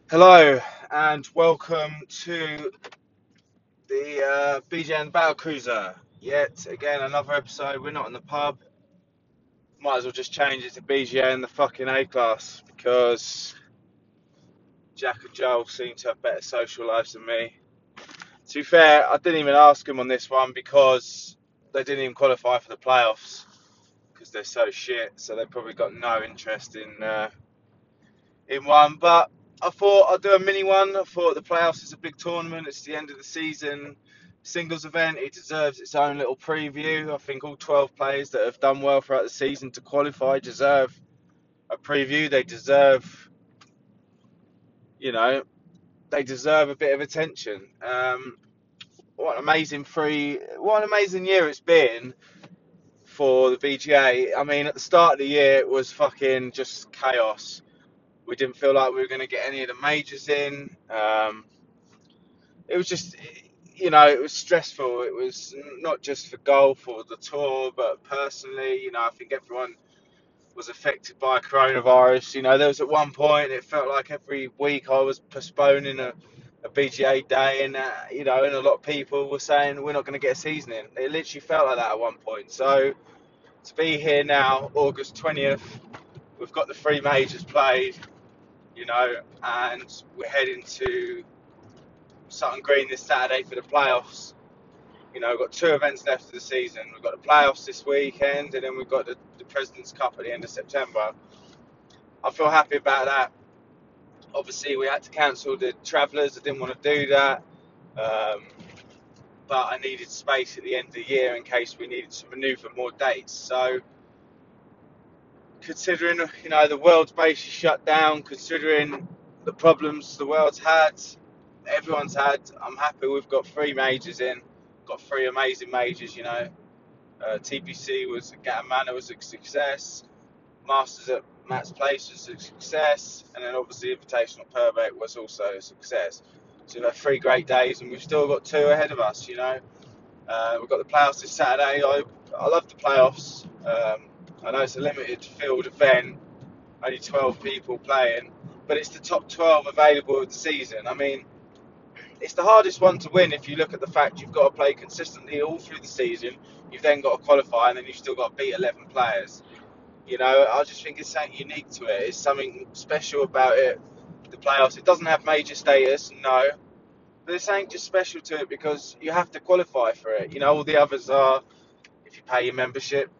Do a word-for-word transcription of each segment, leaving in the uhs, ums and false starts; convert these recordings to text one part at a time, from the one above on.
Hello and welcome to the uh, B J and Battle Cruiser. Yet again, another episode. We're not in the pub. Might as well just change it to B J and the fucking A class because Jack and Joel seem to have better social lives than me. To be fair, I didn't even ask them on this one because they didn't even qualify for the playoffs because they're so shit. So they probably got no interest in uh, in one. But I thought I'd do a mini one. I thought the playoffs is a big tournament. It's the end of the season. Singles event. It deserves its own little preview. I think all twelve players that have done well throughout the season to qualify deserve a preview. They deserve, you know, they deserve a bit of attention. Um, what an amazing three, what an amazing year it's been for the B G A. I mean, at the start of the year, it was fucking just chaos. We didn't feel like we were going to get any of the majors in. Um, it was just, you know, it was stressful. It was not just for golf or the tour, but personally, you know, I think everyone was affected by coronavirus. You know, there was at one point it felt like every week I was postponing a, a B G A day, and uh, you know, and a lot of people were saying we're not going to get a season in. It literally felt like that at one point. So to be here now, August twentieth, we've got the three majors played, you know, and we're heading to Sutton Green this Saturday for the playoffs. You know, we've got two events left of the season. We've got the playoffs this weekend, and then we've got the, the President's Cup at the end of September. I feel happy about that. Obviously, we had to cancel the Travellers. I didn't want to do that, um, but I needed space at the end of the year in case we needed to manoeuvre more dates. So, considering you know the world's basically shut down, considering the problems the world's had, everyone's had, I'm happy we've got three majors in. Got three amazing majors, you know. Uh, T P C was Gatton Manor was a success. Masters at Matt's Place was a success, and then obviously Invitational Purbeck was also a success. So we've had three great days, and we've still got two ahead of us. You know, uh, we've got the playoffs this Saturday. I I love the playoffs. Um, I know it's a limited field event, only twelve people playing, but it's the top twelve available of the season. I mean, it's the hardest one to win if you look at the fact you've got to play consistently all through the season. You've then got to qualify, and then you've still got to beat eleven players. You know, I just think it's something unique to it. It's something special about it. The playoffs. It doesn't have major status, no, but it's something just special to it because you have to qualify for it. You know, all the others are if you pay your membership.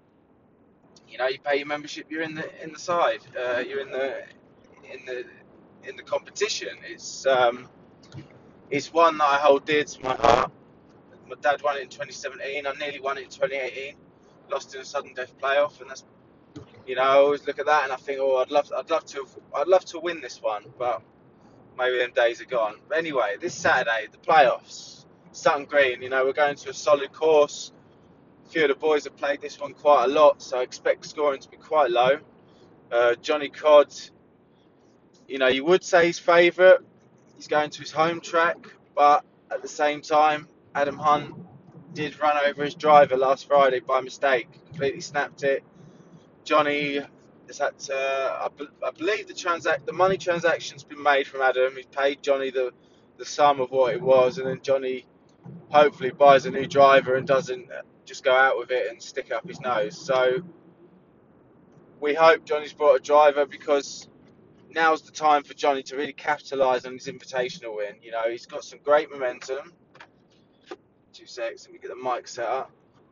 You know, you pay your membership, you're in the in the side. Uh, you're in the in the in the competition. It's um, it's one that I hold dear to my heart. My dad won it in twenty seventeen. I nearly won it in twenty eighteen. Lost in a sudden death playoff, and that's you know I always look at that and I think, oh, I'd love, I'd love to, I'd love to win this one, but maybe them days are gone. But anyway, this Saturday, the playoffs, Sutton Green. You know, we're going to a solid course. A few of the boys have played this one quite a lot, so I expect scoring to be quite low. Uh, Johnny Codd, you know, you would say he's favourite. He's going to his home track, but at the same time, Adam Hunt did run over his driver last Friday by mistake, completely snapped it. Johnny is at, uh, I, I believe the transact, the money transaction's been made from Adam. He's paid Johnny the, the sum of what it was, and then Johnny hopefully buys a new driver and doesn't just go out with it and stick up his nose. So we hope Johnny's brought a driver because now's the time for Johnny to really capitalise on his invitational win. You know, he's got some great momentum. Two seconds, let me get the mic set up.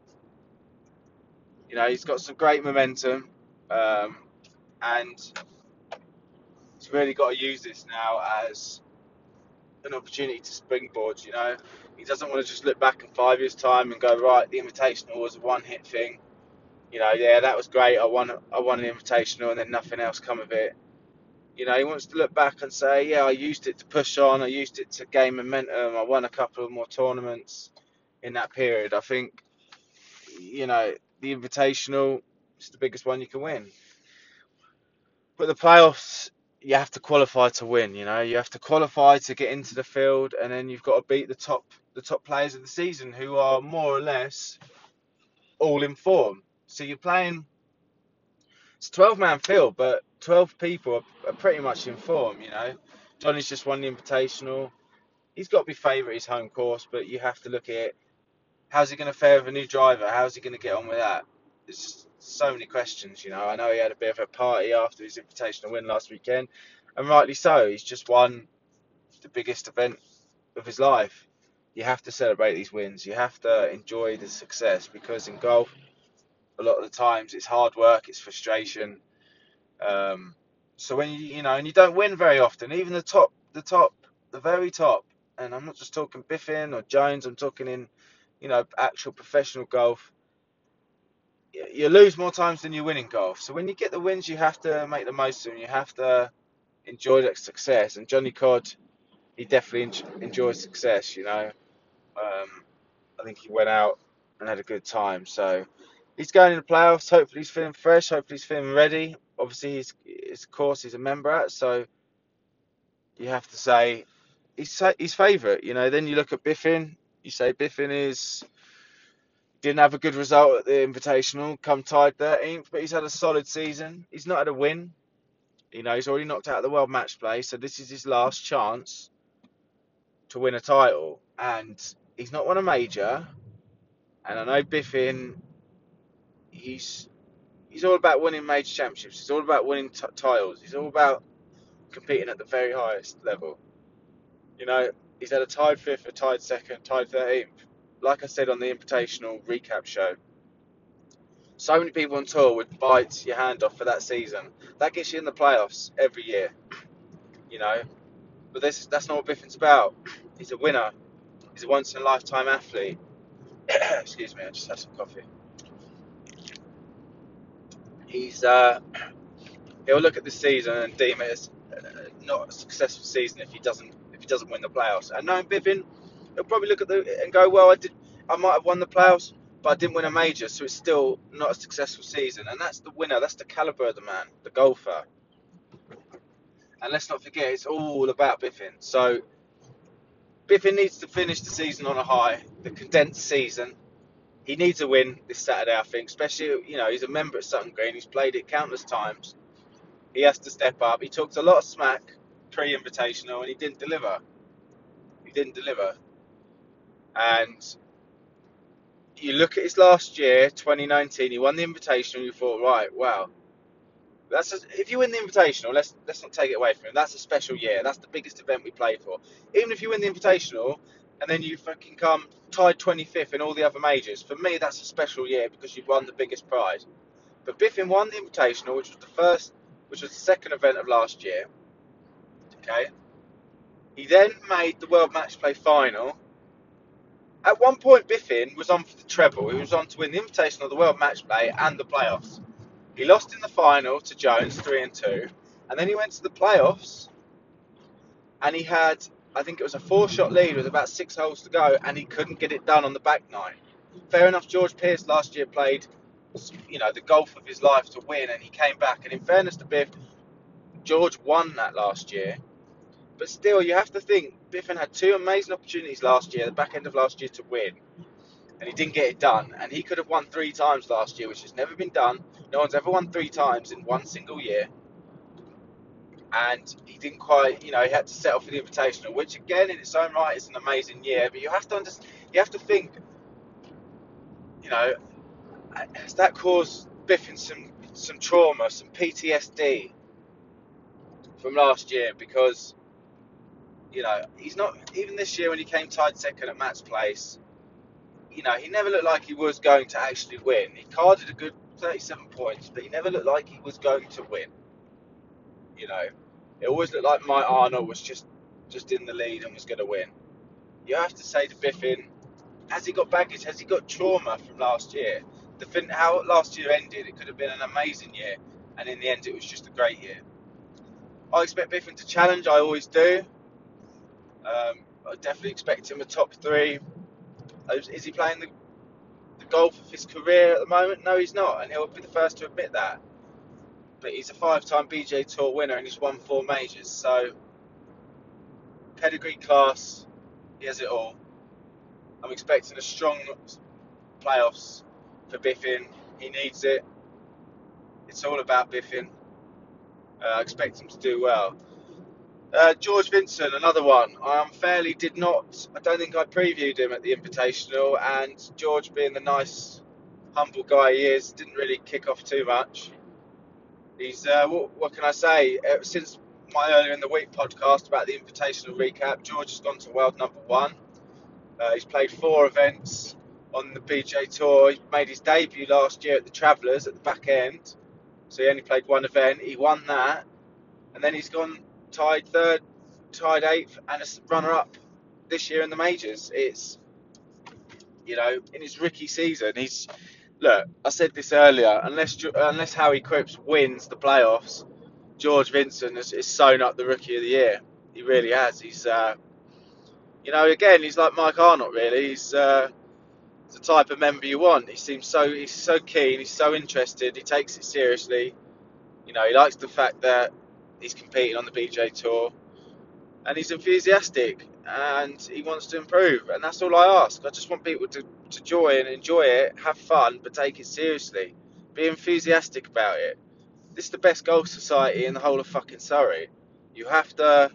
You know, he's got some great momentum, um, and he's really got to use this now as an opportunity to springboard. You know, he doesn't want to just look back in five years' time and go, right, the Invitational was a one-hit thing. You know, yeah, that was great. I won, I won an Invitational, and then nothing else come of it. You know, he wants to look back and say, yeah, I used it to push on. I used it to gain momentum. I won a couple of more tournaments in that period. I think, you know, the Invitational is the biggest one you can win. But the playoffs, you have to qualify to win. You know, you have to qualify to get into the field, and then you've got to beat the top the top players of the season, who are more or less all in form. So you're playing. It's a twelve man field, but twelve people are, are pretty much in form. You know, Johnny's just won the Invitational. He's got to be favourite his home course, but you have to look at it. How's he going to fare with a new driver? How's he going to get on with that? There's so many questions, you know. I know he had a bit of a party after his Invitational win last weekend, and rightly so. He's just won the biggest event of his life. You have to celebrate these wins. You have to enjoy the success, because in golf, a lot of the times it's hard work, it's frustration. Um, so when you you know, and you don't win very often, even the top, the top, the very top. And I'm not just talking Biffin or Jones. I'm talking in, you know, actual professional golf. You lose more times than you win in golf. So when you get the wins, you have to make the most of them. You have to enjoy that success. And Johnny Codd, he definitely enjoys success. You know, um, I think he went out and had a good time. So he's going in the playoffs. Hopefully he's feeling fresh. Hopefully he's feeling ready. Obviously, he's, his course he's a member at. So you have to say he's his favourite. You know, then you look at Biffin. You say Biffin is didn't have a good result at the Invitational, come tied thirteenth, but he's had a solid season. He's not had a win. You know, he's already knocked out of the World Match Play, so this is his last chance to win a title. And he's not won a major. And I know Biffin, he's he's all about winning major championships. He's all about winning t- titles. He's all about competing at the very highest level. You know, he's had a tied fifth, a tied second, tied thirteenth. Like I said on the Invitational recap show, so many people on tour would bite your hand off for that season. That gets you in the playoffs every year, you know. But this that's not what Biffin's about. He's a winner. He's a once in a lifetime athlete. Excuse me, I just had some coffee. He's uh, he'll look at the season and deem it as uh, not a successful season if he doesn't if he doesn't win the playoffs. And knowing Biffin, he'll probably look at the and go, well, I did, I might have won the playoffs, but I didn't win a major, so it's still not a successful season. And that's the winner. That's the caliber of the man, the golfer. And let's not forget, it's all about Biffin. So Biffin needs to finish the season on a high, the condensed season. He needs a win this Saturday, I think, especially, you know, he's a member at Sutton Green. He's played it countless times. He has to step up. He talked a lot of smack pre-Invitational, and he didn't deliver. He didn't deliver. And you look at his last year, twenty nineteen, he won the Invitational, and you thought, right, wow. That's a, if you win the Invitational, let's let's not take it away from him. That's a special year. That's the biggest event we play for. Even if you win the Invitational and then you fucking come tied twenty-fifth in all the other majors, for me that's a special year because you've won the biggest prize. But Biffin won the Invitational, which was the first, which was the second event of last year. Okay. He then made the World Match Play final. At one point, Biffin was on for the treble. He was on to win the Invitational, the World Match Play, and the playoffs. He lost in the final to Jones, three and two, and then he went to the playoffs, and he had, I think it was a four-shot lead with about six holes to go, and he couldn't get it done on the back nine. Fair enough, George Pearce last year played, you know, the golf of his life to win, and he came back. And in fairness to Biff, George won that last year, but still, you have to think Biffin had two amazing opportunities last year, the back end of last year, to win. And he didn't get it done. And he could have won three times last year, which has never been done. No one's ever won three times in one single year. And he didn't quite, you know, he had to settle for the Invitational, which again, in its own right, is an amazing year. But you have to understand, you have to think, you know, has that caused Biffin some some trauma, some P T S D from last year? Because, you know, he's not, even this year when he came tied second at Matt's place, you know, he never looked like he was going to actually win. He carded a good thirty-seven points, but he never looked like he was going to win. You know, it always looked like Mike Arnold was just, just in the lead and was going to win. You have to say to Biffin, has he got baggage? Has he got trauma from last year? The fin- how last year ended, it could have been an amazing year, and in the end, it was just a great year. I expect Biffin to challenge. I always do. Um, I definitely expect him a top three. Is he playing the the golf of his career at the moment? No, he's not, and he'll be the first to admit that. But he's a five-time B J Tour winner and he's won four majors, so pedigree, class, he has it all. I'm expecting a strong playoffs for Biffin. He needs it. It's all about Biffin. Uh, I expect him to do well. Uh, George Vincent, another one. I unfairly did not. I don't think I previewed him at the Invitational, and George, being the nice, humble guy he is, didn't really kick off too much. He's uh, what, what can I say? Uh, since my earlier in the week podcast about the Invitational recap, George has gone to world number one. Uh, he's played four events on the B J Tour. He made his debut last year at the Travellers at the back end, so he only played one event. He won that, and then he's gone tied third, tied eighth, and a runner-up this year in the majors. It's, you know, in his rookie season, he's look. I said this earlier. Unless unless Howie Cripps wins the playoffs, George Vincent has, has sewn up the rookie of the year. He really has. He's, uh, you know, again, he's like Mike Arnott. Really, he's uh, the type of member you want. He seems so he's so keen. He's so interested. He takes it seriously. You know, he likes the fact that he's competing on the B J Tour, and he's enthusiastic, and he wants to improve, and that's all I ask. I just want people to, to join and enjoy it, have fun, but take it seriously. Be enthusiastic about it. This is the best golf society in the whole of fucking Surrey. You have to,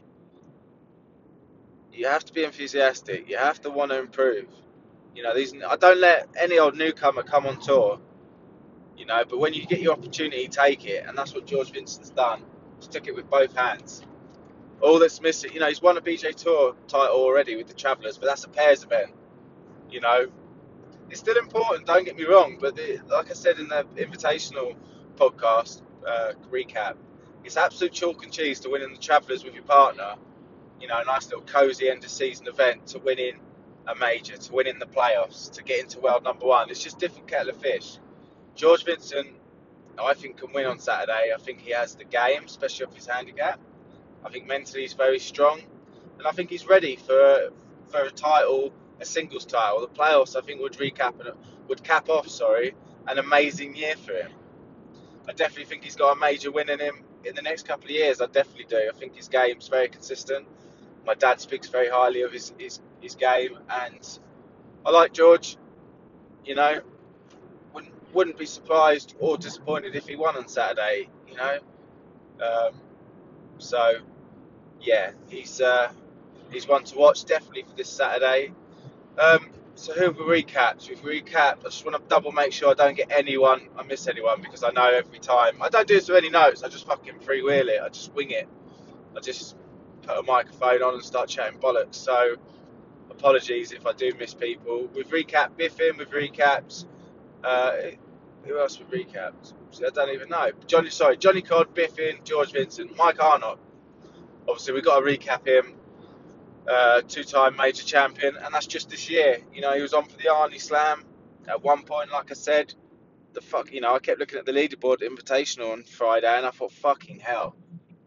you have to be enthusiastic. You have to want to improve. You know, these. I don't let any old newcomer come on tour. You know, but when you get your opportunity, take it, and that's what George Vincent's done. He took it with both hands. All that's missing, you know, he's won a B J Tour title already with the Travellers, but that's a pairs event. You know, it's still important, don't get me wrong, but the, like I said in the Invitational podcast uh, recap, it's absolute chalk and cheese to winning the Travellers with your partner. You know, a nice little cosy end of season event, to winning a major, to winning the playoffs, to get into world number one. It's just different kettle of fish. George Vincent, I think, can win on Saturday. I think he has the game, especially off his handicap. I think mentally he's very strong, and I think he's ready for for a title, a singles title. The playoffs, I think, would recap would cap off, sorry, an amazing year for him. I definitely think he's got a major win in him in the next couple of years. I definitely do. I think his game's very consistent. My dad speaks very highly of his his, his game, and I like George. You know, wouldn't wouldn't be surprised or disappointed if he won on Saturday. You know, um, so. Yeah, he's uh, he's one to watch definitely for this Saturday. Um, so who have we recapped? We've recapped. I just want to double make sure I don't get anyone, I miss anyone, because I know every time I don't do this with any notes. I just fucking freewheel it. I just wing it. I just put a microphone on and start chatting bollocks. So apologies if I do miss people. We've recapped Biffin. We've recapped. Uh, who else we've recapped? I don't even know. Johnny, sorry, Johnny Codd, Biffin, George Vincent, Mike Arnott. Obviously, we've got to recap him, uh, two-time major champion, and that's just this year. You know, he was on for the Arnie Slam at one point, like I said. The fuck, you know, I kept looking at the leaderboard Invitational on Friday, and I thought, fucking hell.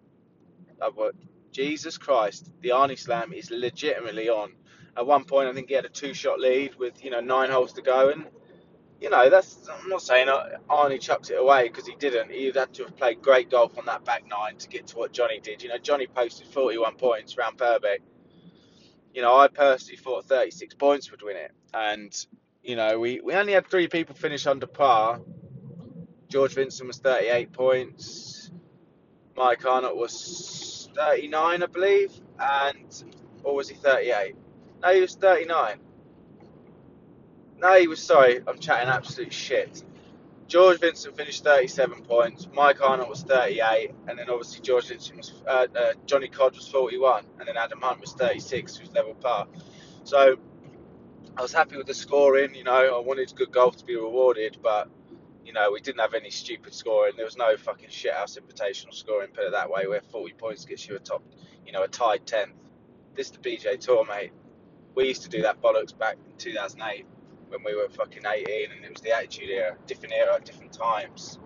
I thought, Jesus Christ, the Arnie Slam is legitimately on. At one point, I think he had a two-shot lead with, you know, nine holes to go, and you know, that's, I'm not saying Arnie chucks it away, because he didn't. He had to have played great golf on that back nine to get to what Johnny did. You know, Johnny posted forty-one points round Purbeck. You know, I personally thought thirty-six points would win it. And, you know, we, we only had three people finish under par. George Vincent was thirty-eight points. Mike Arnott was thirty-nine, I believe. And, or was he thirty-eight? No, he was thirty-nine. No, he was, sorry, I'm chatting absolute shit. George Vincent finished thirty-seven points, Mike Arnott was thirty-eight, and then obviously George Vincent was, uh, uh, Johnny Codd was forty-one, and then Adam Hunt was thirty-six, who's level par. So I was happy with the scoring. You know, I wanted good golf to be rewarded, but, you know, we didn't have any stupid scoring. There was no fucking shithouse invitational scoring, put it that way, where forty points gets you a top, you know, a tied tenth. This is the B J Tour, mate. We used to do that bollocks back in two thousand eight. When we were fucking eighteen, and it was the Attitude Era, different era, different times.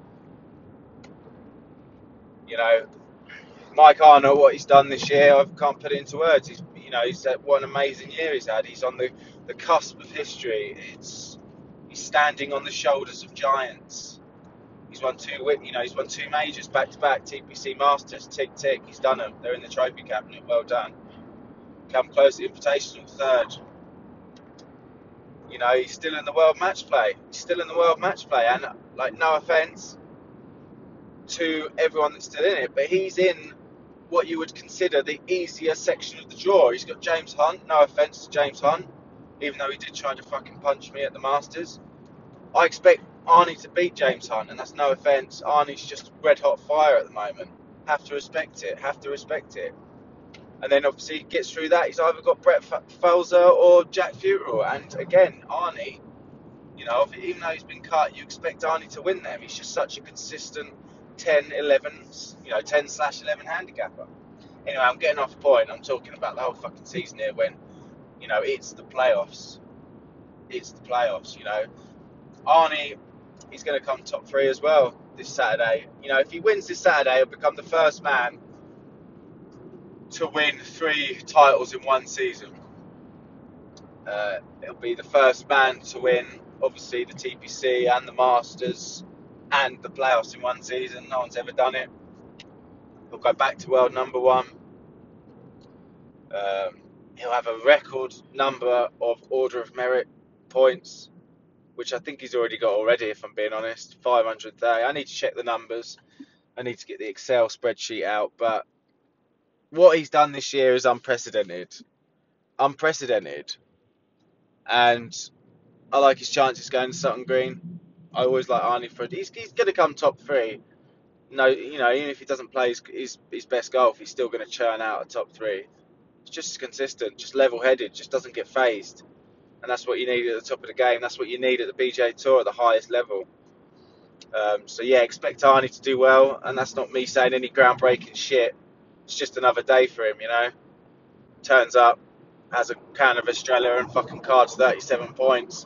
You know, Mike Arnott, what he's done this year, I can't put it into words. He's, you know, he's had, what an amazing year he's had. He's on the, the cusp of history. It's he's standing on the shoulders of giants. He's won two, you know, he's won two majors back to back. T P C Masters, tick tick. He's done them. They're in the trophy cabinet. Well done. Come close to the Invitational, third. You know, he's still in the world match play. He's still in the world match play. And, like, no offence to everyone that's still in it, but he's in what you would consider the easier section of the draw. He's got James Hunt. No offence to James Hunt, even though he did try to fucking punch me at the Masters. I expect Arnie to beat James Hunt, and that's no offence. Arnie's just red hot fire at the moment. Have to respect it. Have to respect it. And then obviously he gets through that. He's either got Brett Felser or Jack Futerall. And again, Arnie, you know, even though he's been cut, you expect Arnie to win them. He's just such a consistent ten, eleven, you know, ten slash eleven handicapper. Anyway, I'm getting off point. I'm talking about the whole fucking season here when, you know, it's the playoffs. It's the playoffs, you know. Arnie, he's going to come top three as well this Saturday. You know, if he wins this Saturday, he'll become the first man to win three titles in one season. Uh, it'll be the first man to win, obviously, the T P C and the Masters and the playoffs in one season. No one's ever done it. He'll go back to world number one. Um, he'll have a record number of Order of Merit points, which I think he's already got already, if I'm being honest. five hundred thirty. I need to check the numbers. I need to get the Excel spreadsheet out. But what he's done this year is unprecedented. Unprecedented. And I like his chances going to Sutton Green. I always like Arnie for it. He's, he's going to come top three. No, you know, even if he doesn't play his, his, his best golf, he's still going to churn out a top three. It's just consistent, just level-headed, just doesn't get phased. And that's what you need at the top of the game. That's what you need at the B J Tour at the highest level. Um, so, yeah, expect Arnie to do well. And that's not me saying any groundbreaking shit. It's just another day for him, you know. Turns up, has a can of Australia and fucking cards thirty-seven points.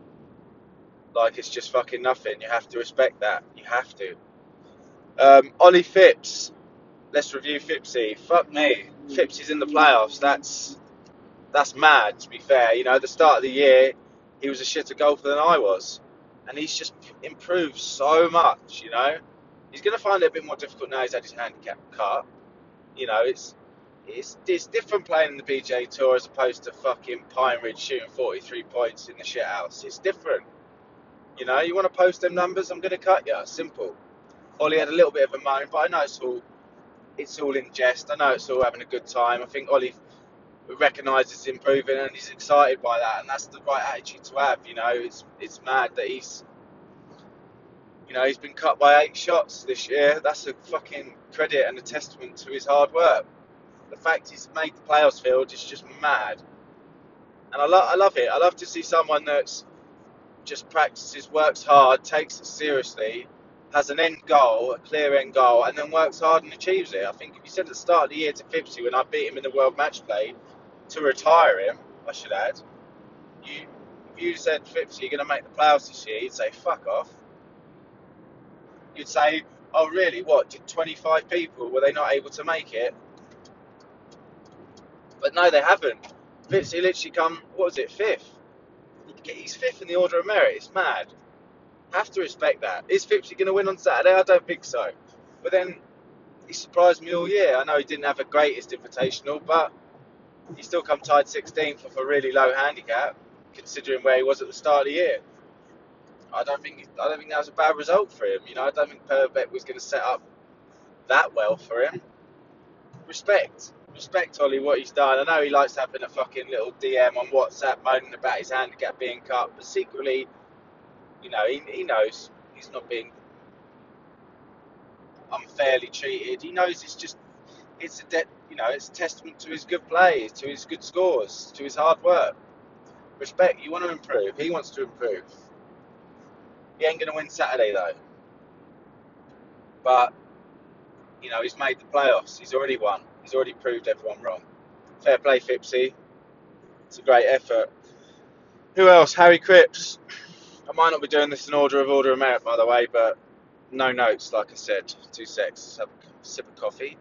Like it's just fucking nothing. You have to respect that. You have to. Um, Ollie Phipps. Let's review Phippsy. Fuck me. Phippsy's in the playoffs. That's that's mad, to be fair. You know, at the start of the year, he was a shitter golfer than I was. And he's just improved so much, you know. He's going to find it a bit more difficult now he's had his handicap cut. You know, it's it's it's different playing in the B J Tour as opposed to fucking Pine Ridge shooting forty-three points in the shit house. It's different. You know, you want to post them numbers, I'm going to cut you. Simple. Ollie had a little bit of a moan, but I know it's all it's all in jest. I know it's all having a good time. I think Ollie recognises improving and he's excited by that, and that's the right attitude to have. You know, it's it's mad that he's you know he's been cut by eight shots this year. That's a fucking credit and a testament to his hard work. The fact he's made the playoffs field is just mad, and I love I love it. I love to see someone that's just practices, works hard, takes it seriously, has an end goal, a clear end goal, and then works hard and achieves it. I think if you said at the start of the year to Phippsy when I beat him in the World Match Play to retire him, I should add, you if you said Phippsy you're going to make the playoffs this year, you'd say fuck off. You'd say, oh really? What? Did twenty-five people, were they not able to make it? But no, they haven't. Phippsy literally come, what was it, fifth? He's fifth in the Order of Merit. It's mad. Have to respect that. Is Phippsy going to win on Saturday? I don't think so. But then he surprised me all year. I know he didn't have a greatest invitational, but he still come tied sixteenth with a really low handicap, considering where he was at the start of the year. I don't think I don't think that was a bad result for him. You know, I don't think Purbeck was going to set up that well for him. Respect. Respect Ollie what he's done. I know he likes having a fucking little D M on WhatsApp moaning about his handicap being cut, but secretly, you know, he, he knows he's not being unfairly treated. He knows it's just it's a de- you know it's a testament to his good play, to his good scores, to his hard work. Respect. You want to improve. He wants to improve. He ain't gonna win Saturday though. But you know he's made the playoffs. He's already won. He's already proved everyone wrong. Fair play, Phippsy. It's a great effort. Who else? Harry Cripps. I might not be doing this in order of Order of Merit, by the way, but no notes, like I said. Two secs. Let's have a sip of coffee.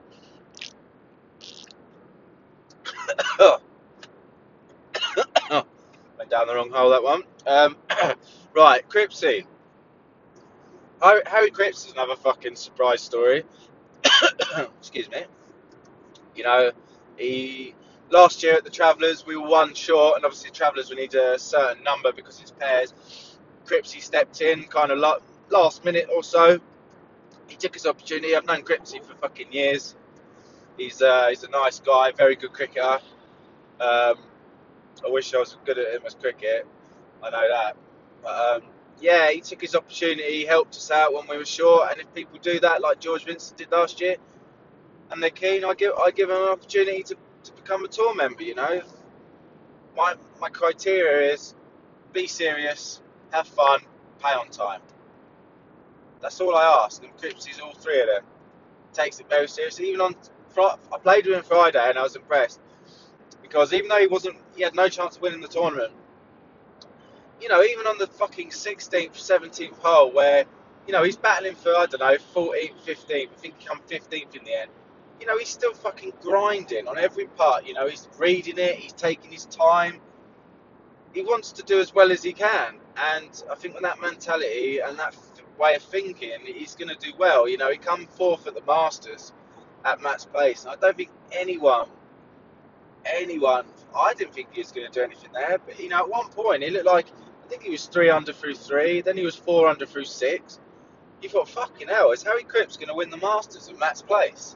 Went down the wrong hole, that one. Um, right, Cripsy. Harry Cripps is another fucking surprise story. Excuse me. You know, he last year at the Travellers we were one short, and obviously the Travellers we need a certain number because it's pairs. Cripsy stepped in kind of like last minute or so. He took his opportunity. I've known Cripsy for fucking years. He's uh, he's a nice guy, very good cricketer. Um, I wish I was good at him as cricket. I know that. But um, yeah, he took his opportunity, he helped us out when we were short, and if people do that, like George Vincent did last year, and they're keen, I give I give them an opportunity to, to become a tour member. You know, my my criteria is be serious, have fun, pay on time. That's all I ask. And Cripsy's all three of them. Takes it very seriously. Even on, I played with him Friday, and I was impressed because even though he wasn't, he had no chance of winning the tournament. You know, even on the fucking sixteenth, seventeenth hole, where you know he's battling for I don't know fourteenth, fifteenth. I think he come fifteenth in the end. You know, he's still fucking grinding on every part. You know, he's reading it. He's taking his time. He wants to do as well as he can, and I think with that mentality and that way of thinking, he's going to do well. You know, he come fourth at the Masters at Matt's Place, and I don't think anyone, anyone, I didn't think he was going to do anything there. But you know, at one point, he looked like I think he was three under through three, then he was four under through six. You thought, fucking hell, is Harry Cripps going to win the Masters at Matt's Place?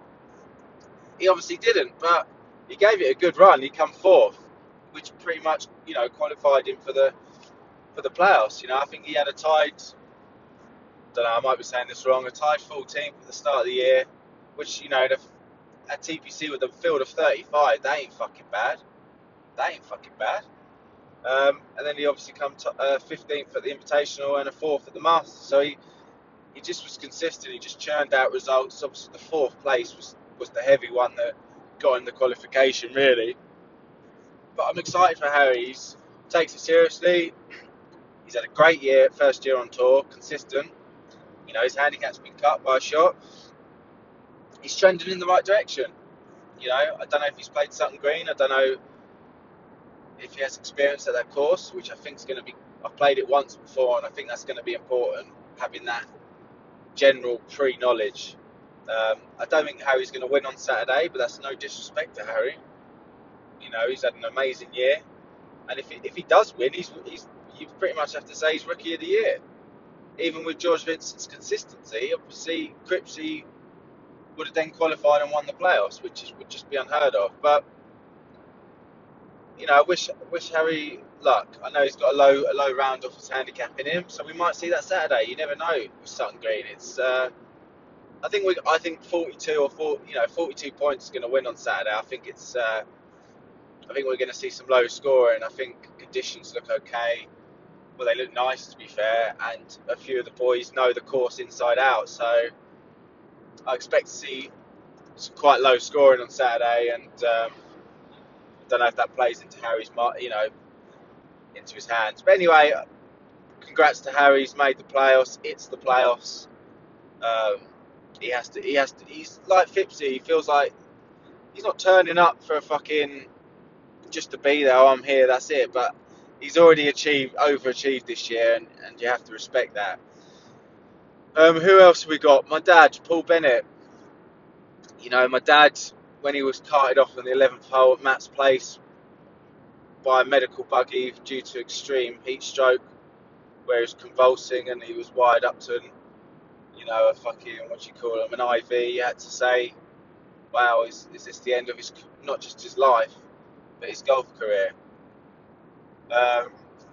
He obviously didn't, but he gave it a good run. He come fourth, which pretty much, you know, qualified him for the for the playoffs. You know, I think he had a tied, don't know, I might be saying this wrong, a tied fourteenth at the start of the year, which, you know, the, at T P C with a field of thirty-five, that ain't fucking bad. That ain't fucking bad. Um, and then he obviously come to, uh, fifteenth at the Invitational and a fourth at the Masters. So he, he just was consistent. He just churned out results. Obviously, the fourth place was, was the heavy one that got in the qualification, really. But I'm excited for Harry. He takes it seriously. He's had a great year, first year on tour, consistent. You know, his handicap's been cut by a shot. He's trending in the right direction. You know, I don't know if he's played Sutton Green. I don't know if he has experience at that course, which I think is going to be. I've played it once before, and I think that's going to be important, having that general pre-knowledge. Um, I don't think Harry's going to win on Saturday, but that's no disrespect to Harry. You know, he's had an amazing year, and if he, if he does win, he's, he's you pretty much have to say he's Rookie of the Year. Even with George Vincent's consistency, obviously Cripsy would have then qualified and won the playoffs, which is, would just be unheard of. But you know, I wish wish Harry luck. I know he's got a low a low round off his handicap in him, so we might see that Saturday. You never know with Sutton Green. It's uh, I think we I think forty-two or four, you know, forty-two points is going to win on Saturday. I think it's uh, I think we're going to see some low scoring. I think conditions look okay. Well, they look nice, to be fair, and a few of the boys know the course inside out. So I expect to see some quite low scoring on Saturday, and um, I don't know if that plays into Harry's, you know, into his hands. But anyway, congrats to Harry. He's made the playoffs. It's the playoffs. Um, he has to. He has to. He's like Fipsy. He feels like he's not turning up for a fucking just to be there. Oh, I'm here. That's it. But he's already achieved, overachieved this year, and, and you have to respect that. Um, who else have we got? My dad, Paul Bennett. You know, my dad, when he was carted off on the eleventh hole at Matt's Place by a medical buggy due to extreme heat stroke, where he was convulsing and he was wired up to, you know, a fucking, what do you call him, an I V. He had to say, wow, is, is this the end of his, not just his life, but his golf career? Um,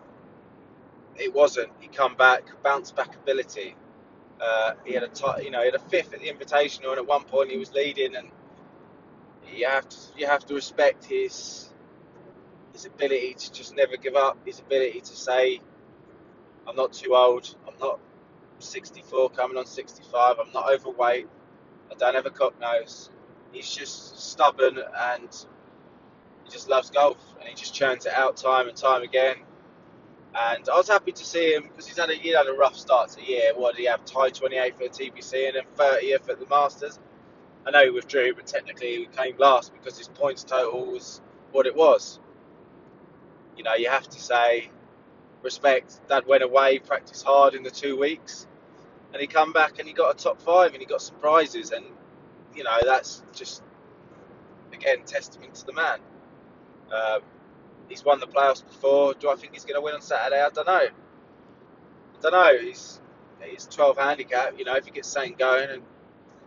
it wasn't. He come back, bounce back ability. Uh, he had a, t- you know, he had a fifth at the Invitational, and at one point he was leading, and you have to, you have to respect his, his ability to just never give up. His ability to say, I'm not too old. I'm not sixty-four, coming on sixty-five. I'm not overweight. I don't have a cock nose. He's just stubborn, and he just loves golf, and he just churns it out time and time again. And I was happy to see him because he's had a he had a rough start to the year. What did he have? Tied twenty-eighth at the T P C and then thirtieth at the Masters. I know he withdrew, but technically he came last because his points total was what it was. You know, you have to say respect. Dad went away, practiced hard in the two weeks, and he come back and he got a top five and he got some prizes. And you know, that's just again testament to the man. Um, He's won the playoffs before. Do I think he's going to win on Saturday? I don't know. I don't know. He's he's twelve handicap. You know, if he gets something going, and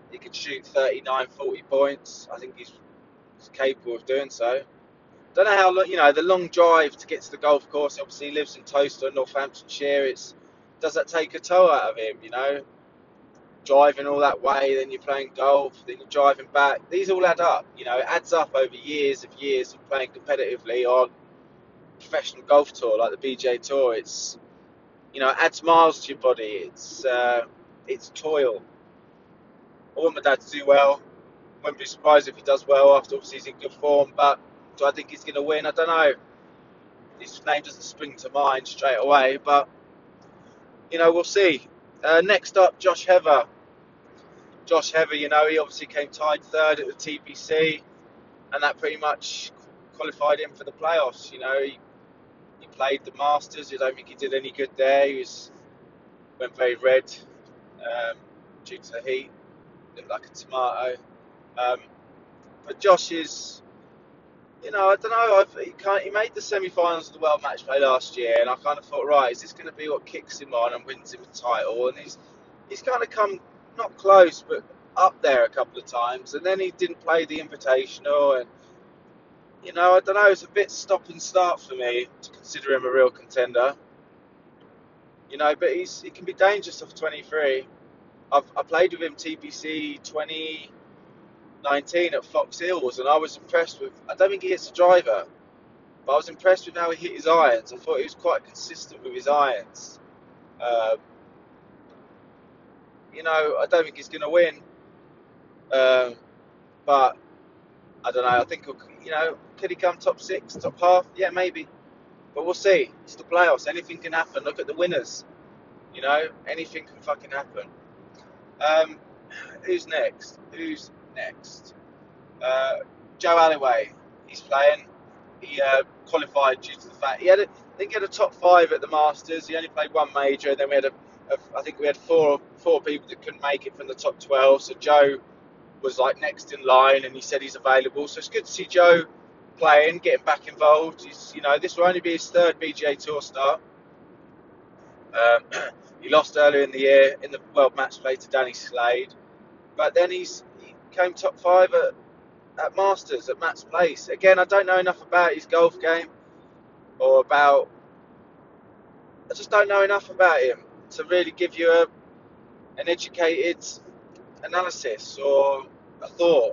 he could shoot thirty-nine, forty points. I think he's, he's capable of doing so. Don't know how long, you know, the long drive to get to the golf course. Obviously, he lives in Towcester, Northamptonshire. It's does that take a toll out of him? You know, driving all that way, then you're playing golf, then you're driving back. These all add up. You know, it adds up over years of years of playing competitively on professional golf tour like the B J Tour. It's, you know, it adds miles to your body. It's uh, it's toil. I want my dad to do well. Wouldn't be surprised if he does well after obviously he's in good form. But do I think he's going to win? I don't know. His name doesn't spring to mind straight away, but you know, we'll see. Uh, next up, Josh Heather. Josh Heather, you know, he obviously came tied third at the T P C, and that pretty much qualified him for the playoffs. You know, he, he played the Masters. I don't think he did any good there. He was went very red um, due to the heat, looked like a tomato. Um, but Josh is, you know, I don't know. I've, he, kind of, he made the semi-finals of the World Match Play last year, and I kind of thought, right, is this going to be what kicks him on and wins him a title? And he's he's kind of come not close, but up there a couple of times. And then he didn't play the Invitational, and you know, I don't know. It's a bit stop and start for me to consider him a real contender. You know, but he's he can be dangerous off twenty-three. I've I played with him T P C twenty nineteen at Fox Hills, and I was impressed with. I don't think he hits a driver, but I was impressed with how he hit his irons. I thought he was quite consistent with his irons. Um, you know, I don't think he's going to win, um, but I don't know. I think he'll, you know, could he come top six, top half? Yeah, maybe, but we'll see. It's the playoffs. Anything can happen. Look at the winners. You know, anything can fucking happen. Um, who's next? Who's next? Uh, Joe Alloway. He's playing. He uh, qualified due to the fact he had a, I think he had a top five at the Masters. He only played one major. Then we had a, a I think we had four four people that couldn't make it from the top twelve. So Joe was like next in line, and he said he's available. So it's good to see Joe playing, getting back involved. He's, you know, this will only be his third B G A Tour start. Um, he lost earlier in the year in the World Match Play to Danny Slade, but then he's he came top five at, at Masters at Matt's Place. Again, I don't know enough about his golf game or about. I just don't know enough about him to really give you a an educated analysis or a thought.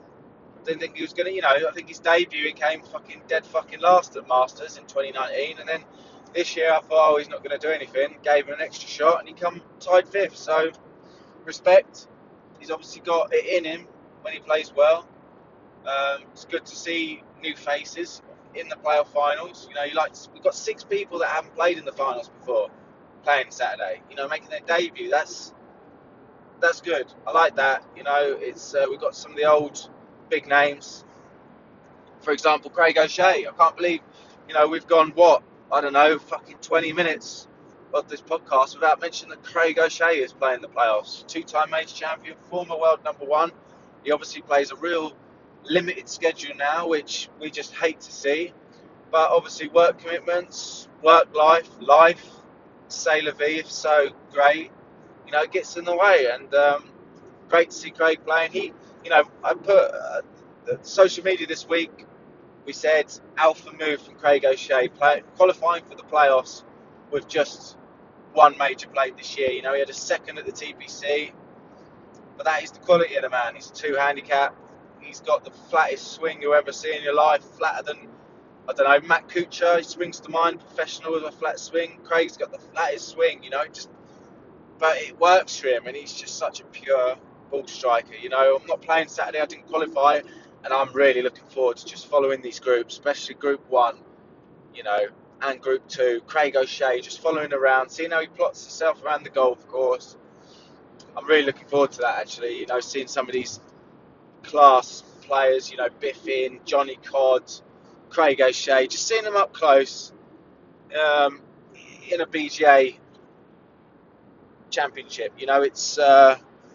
I didn't think he was gonna, you know. I think his debut he came fucking dead fucking last at Masters in twenty nineteen, and then this year I thought, oh, he's not going to do anything. Gave him an extra shot, and he come tied fifth. So respect. He's obviously got it in him when he plays well. Um, it's good to see new faces in the playoff finals. You know, you like to, we've got six people that haven't played in the finals before playing Saturday. You know, making their debut. That's that's good. I like that. You know, it's uh, we've got some of the old big names. For example, Craig O'Shea. I can't believe, you know, we've gone what. I don't know, fucking twenty minutes of this podcast without mentioning that Craig O'Shea is playing the playoffs. Two-time major champion, former world number one. He obviously plays a real limited schedule now, which we just hate to see. But obviously work commitments, work life, life, c'est la vie, if so great. You know, it gets in the way. And um, great to see Craig playing. He, you know, I put uh, social media this week. We said alpha move from Craig O'Shea, play, qualifying for the playoffs with just one major played this year. You know, he had a second at the T P C, but that is the quality of the man. He's a two handicap. He's got the flattest swing you'll ever see in your life, flatter than, I don't know, Matt Kuchar. He springs to mind, professional with a flat swing. Craig's got the flattest swing, you know, just, but it works for him, and he's just such a pure ball striker. You know, I'm not playing Saturday. I didn't qualify. And I'm really looking forward to just following these groups, especially Group One, you know, and Group Two. Craig O'Shea, just following around, seeing how he plots himself around the golf course. I'm really looking forward to that, actually. You know, seeing some of these class players, you know, Biffin, Johnny Codd, Craig O'Shea, just seeing them up close um, in a B G A championship. You know, it's. Uh,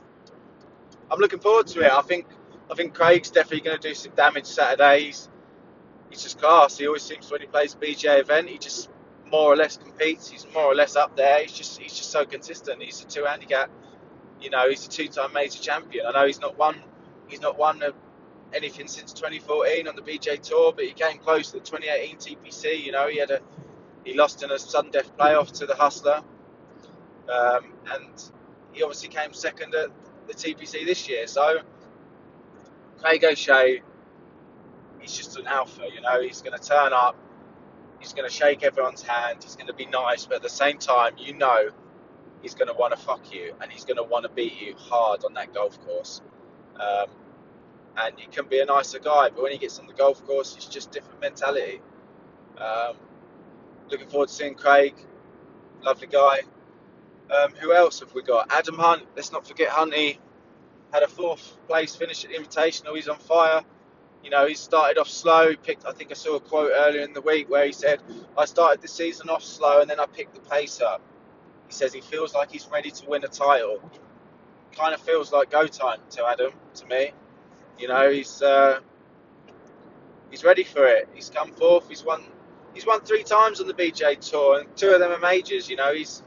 I'm looking forward to it. I think. I think Craig's definitely going to do some damage Saturday. He's, he's just class. He always seems to, when he plays a B G A event, he just more or less competes. He's more or less up there. He's just he's just so consistent. He's a two handicap. You know, he's a two-time major champion. I know he's not won, he's not won a, anything since twenty fourteen on the B J Tour, but he came close to the twenty eighteen T P C. You know, he had a he lost in a sudden death playoff to the Hustler, um, and he obviously came second at the T P C this year. So Craig O'Shea, he's just an alpha. You know, he's going to turn up, he's going to shake everyone's hand, he's going to be nice, but at the same time, you know, he's going to want to fuck you, and he's going to want to beat you hard on that golf course. Um, and he can be a nicer guy, but when he gets on the golf course, it's just different mentality. Um, looking forward to seeing Craig, lovely guy. Um, who else have we got? Adam Hunt. Let's not forget Hunty. Had a fourth place finish at the Invitational. He's on fire. You know, he started off slow. Picked. I think I saw a quote earlier in the week where he said, "I started the season off slow and then I picked the pace up." He says he feels like he's ready to win a title. Kind of feels like go time to Adam, to me. You know, he's uh, he's ready for it. He's come fourth. He's won. He's won three times on the B J Tour, and two of them are majors. You know, he's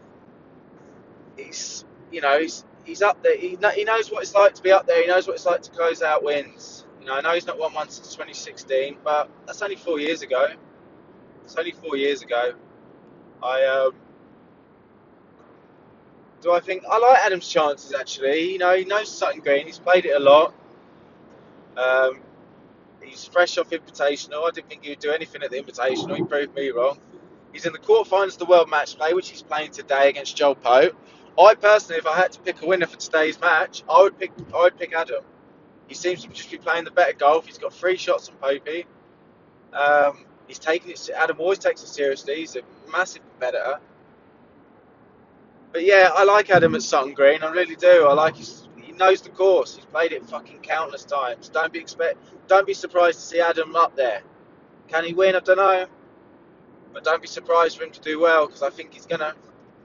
he's you know he's he's up there. He he knows what it's like to be up there. He knows what it's like to close out wins. You know, I know he's not won one since twenty sixteen, but that's only four years ago. It's only four years ago. I um. Do I think I like Adam's chances actually? You know, he knows Sutton Green. He's played it a lot. Um, he's fresh off Invitational. I didn't think he would do anything at the Invitational. He proved me wrong. He's in the quarterfinals of the World Match Play, which he's playing today against Joel Pope. I personally, if I had to pick a winner for today's match, I would pick. I would pick Adam. He seems to just be playing the better golf. He's got three shots on Popey. Um, he's taking it. Adam always takes it seriously. He's a massive competitor. But yeah, I like Adam at Sutton Green. I really do. I like his. He knows the course. He's played it fucking countless times. Don't be expect. Don't be surprised to see Adam up there. Can he win? I don't know. But don't be surprised for him to do well, because I think he's gonna.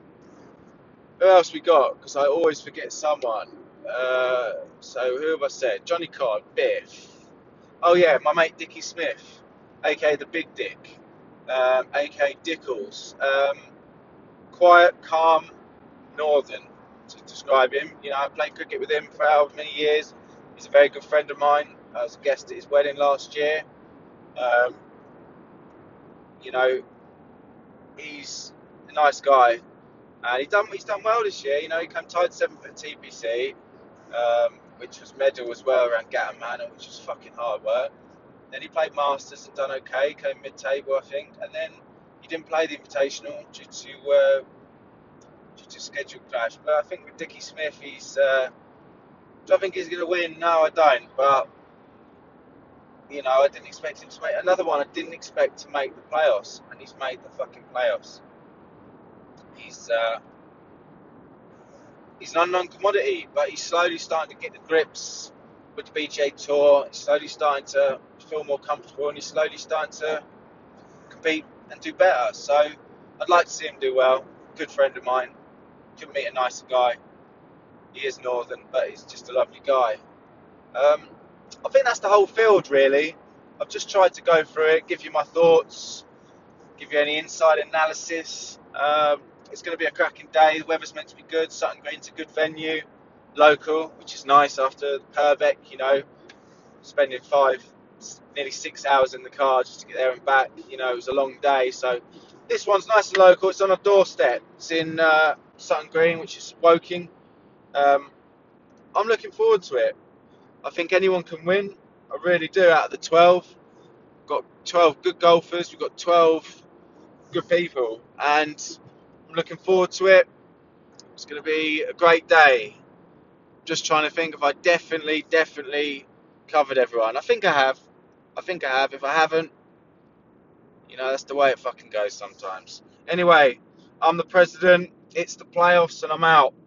Who else we got? Because I always forget someone. Uh, so who have I said? Johnny Codd, Biff. Oh yeah, my mate Dickie Smith, aka the Big Dick, um, aka Dickles. Um, quiet, calm, northern to describe him. You know, I played cricket with him for however many years. He's a very good friend of mine. I was a guest at his wedding last year. Um, you know, he's a nice guy, and he's done he's done well this year. You know, he came tied seventh at T P C, um, which was medal as well around Gatton Manor, which was fucking hard work. Then he played Masters and done okay, came mid-table I think, and then he didn't play the Invitational due to uh, due to schedule clash. But I think with Dickie Smith, he's. Uh, do I think he's going to win? No, I don't. But you know, I didn't expect him to make another one. I didn't expect to make the playoffs, and he's made the fucking playoffs. He's uh, he's an unknown commodity, but he's slowly starting to get the grips with the B J Tour. He's slowly starting to feel more comfortable, and he's slowly starting to compete and do better. So I'd like to see him do well. Good friend of mine. Couldn't meet a nicer guy. He is northern, but he's just a lovely guy. Um, I think that's the whole field, really. I've just tried to go through it, give you my thoughts, give you any inside analysis. Um, it's going to be a cracking day. The weather's meant to be good. Sutton Green's a good venue, local, which is nice after Purbeck, you know, spending five, nearly six hours in the car just to get there and back. You know, it was a long day. So this one's nice and local. It's on a doorstep. It's in uh, Sutton Green, which is Woking. Um, I'm looking forward to it. I think anyone can win. I really do. Out of the twelve, we've got twelve good golfers. We've got twelve good people, and I'm looking forward to it. It's going to be a great day. Just trying to think if I definitely, definitely covered everyone. I think I have. I think I have. If I haven't, you know, that's the way it fucking goes sometimes. Anyway, I'm the president. It's the playoffs, and I'm out.